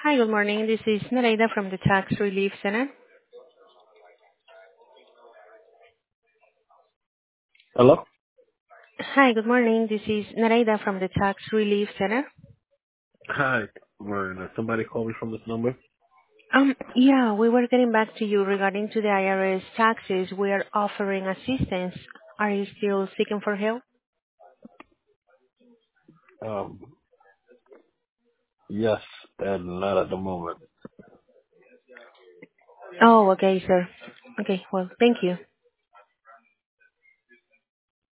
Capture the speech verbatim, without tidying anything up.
Hi, good morning. This is Nareda from the Tax Relief Center. Hello? Hi, good morning. This is Nareda from the Tax Relief Center. Hi, Marina. Somebody called me from this number? Um, yeah, we were getting back to you regarding to the I R S taxes. We are offering assistance. Are you still seeking for help? Um, yes, and not at the moment. Oh, okay, sir. Okay, well, thank you.